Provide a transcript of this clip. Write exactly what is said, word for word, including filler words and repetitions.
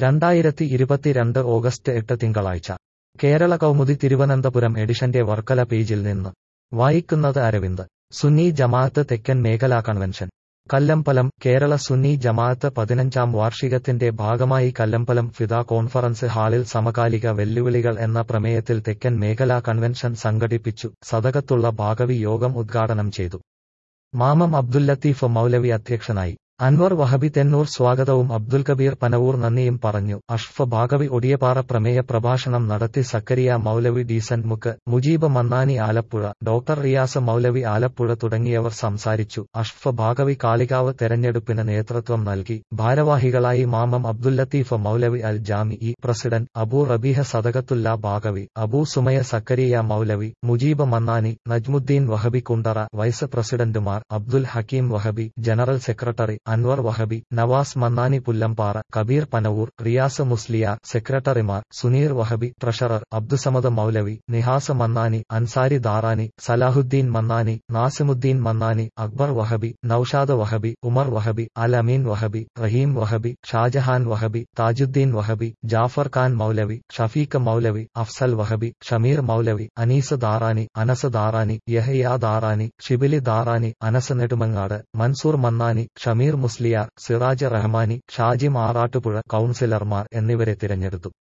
രണ്ടായിരത്തി ഇരുപത്തിരണ്ട് ഓഗസ്റ്റ് എട്ട് തിങ്കളാഴ്ച കേരള കൗമുദി തിരുവനന്തപുരം എഡിഷന്റെ വർക്കല പേജിൽ നിന്ന് വായിക്കുന്നത് അരവിന്ദ്. സുന്നി ജമാഅത്ത് തെക്കൻ മേഖലാ കൺവെൻഷൻ കല്ലമ്പലം. കേരള സുന്നി ജമാഅത്ത് പതിനഞ്ചാം വാർഷികത്തിന്റെ ഭാഗമായി കല്ലമ്പലം ഫിദ കോൺഫറൻസ് ഹാളിൽ സമകാലിക വെല്ലുവിളികൾ എന്ന പ്രമേയത്തിൽ തെക്കൻ മേഖലാ കൺവെൻഷൻ സംഘടിപ്പിച്ചു. സദകത്തുള്ള ബാഗവി യോഗം ഉദ്ഘാടനം ചെയ്തു. മാമം അബ്ദുൽ ലത്തീഫ് മൗലവി അധ്യക്ഷനായി. അൻവർ വഹബി തെന്നൂർ സ്വാഗതവും അബ്ദുൽ കബീർ പനവൂർ നന്ദിയും പറഞ്ഞു. അഷ്റഫ് ബാഗവി ഒടിയപ്പാറ പ്രമേയ പ്രഭാഷണം നടത്തി. സക്കരിയ മൗലവി ഡീസന്റ് മുക്ക്, മുജീബ് മന്നാനി ആലപ്പുഴ, ഡോക്ടർ റിയാസ് മൗലവി ആലപ്പുഴ തുടങ്ങിയവർ സംസാരിച്ചു. അഷ്റഫ് ബാഗവി കാളികാവ് തെരഞ്ഞെടുപ്പിന് നേതൃത്വം നൽകി. ഭാരവാഹികളായി മാമം അബ്ദുൽ ലത്തീഫ് മൗലവി അൽ ജാമിഇ പ്രസിഡന്റ്, അബൂ റബീഹ സദകത്തുല്ല ബാഗവി, അബൂ സുമയ സക്കരിയ മൗലവി, മുജീബ് മന്നാനി, നജ്മുദ്ദീൻ വഹബി കുണ്ടറ വൈസ് പ്രസിഡന്റുമാർ, അബ്ദുൽ ഹക്കീം വഹബി ജനറൽ സെക്രട്ടറി, അൻവർ വഹബി, നവാസ് മന്നാനി പുല്ലമ്പാറ, കബീർ പനവൂർ, റിയാസ് മുസ്ലിയാർ സെക്രട്ടറിമാർ, സുനീർ വഹബി ട്രഷറർ, അബ്ദുസമദ് മൗലവി, നിഹാസ് മന്നാനി, അൻസാരി ദാറാനി, സലാഹുദ്ദീൻ മന്നാനി, നാസിമുദ്ദീൻ മന്നാനി, അക്ബർ വഹബി, നൌഷാദ് വഹബി, ഉമർ വഹബി, അൽ അമീൻ വഹബി, റഹീം വഹബി, ഷാജഹാൻ വഹബി, താജുദ്ദീൻ വഹബി, ജാഫർ ഖാൻ മൗലവി, ഷഫീഖ് മൗലവി, അഫ്സൽ വഹബി, ഷമീർ മൗലവി, അനീസ് ദാറാനി, അനസ് ദാറാനി, യഹ്യ ദാറാനി, ഷിബിലി ദാറാനി, അനസ് നെടുമങ്ങാട്, മൻസൂർ മന്നാനി, ഷമീർ മുസ്ലിയാർ, സിറാജ് റഹ്മാനി, ഷാജി മാറാട്ടുപുഴ കൌൺസിലർമാർ എന്നിവരെ തിരഞ്ഞെടുത്തു.